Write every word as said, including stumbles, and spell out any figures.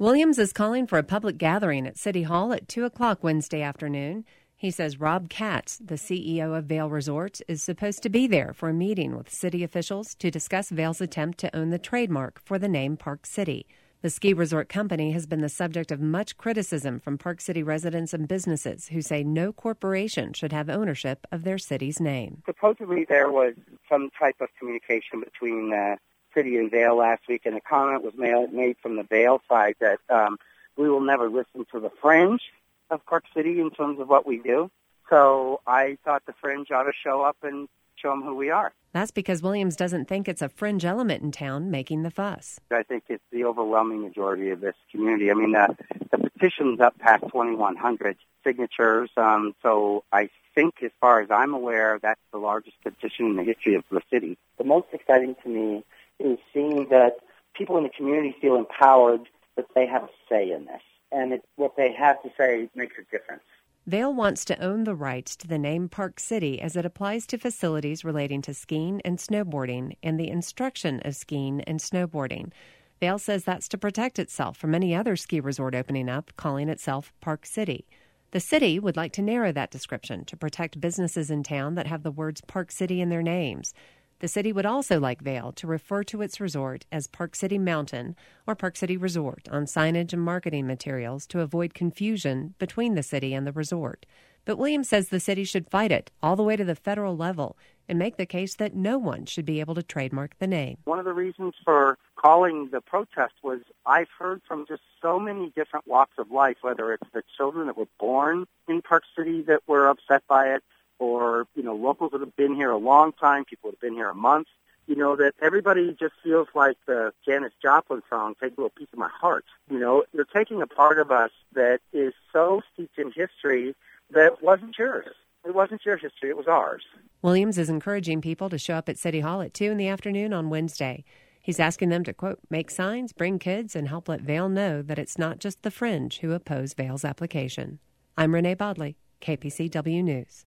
Williams is calling for a public gathering at City Hall at two o'clock Wednesday afternoon. He says Rob Katz, the C E O of Vail Resorts, is supposed to be there for a meeting with city officials to discuss Vail's attempt to own the trademark for the name Park City. The ski resort company has been the subject of much criticism from Park City residents and businesses who say no corporation should have ownership of their city's name. Supposedly there was some type of communication between the city and Vail last week, and a comment was made, made from the Vail side that um, we will never listen to the fringe of Park City in terms of what we do. So I thought the fringe ought to show up and show them who we are. That's because Williams doesn't think it's a fringe element in town making the fuss. I think it's the overwhelming majority of this community. I mean, the, the petition's up past twenty-one hundred signatures, um, so I think, as far as I'm aware, that's the largest petition in the history of the city. The most exciting to me is seeing that people in the community feel empowered that they have a say in this, and it, what they have to say makes a difference. Vail wants to own the rights to the name Park City as it applies to facilities relating to skiing and snowboarding and the instruction of skiing and snowboarding. Vail says that's to protect itself from any other ski resort opening up, calling itself Park City. The city would like to narrow that description to protect businesses in town that have the words Park City in their names. The city would also like Vail to refer to its resort as Park City Mountain or Park City Resort on signage and marketing materials to avoid confusion between the city and the resort. But Williams says the city should fight it all the way to the federal level and make the case that no one should be able to trademark the name. One of the reasons for calling the protest was I've heard from just so many different walks of life, whether it's the children that were born in Park City that were upset by it, or, you know, locals that have been here a long time, people that have been here a month, you know, that everybody just feels like the Janis Joplin song, Take a Little Piece of My Heart. You know, you're taking a part of us that is so steeped in history that wasn't yours. It wasn't your history, it was ours. Williams is encouraging people to show up at City Hall at two in the afternoon on Wednesday. He's asking them to, quote, make signs, bring kids, and help let Vail know that it's not just the fringe who oppose Vail's application. I'm Renee Bodley, K P C W News.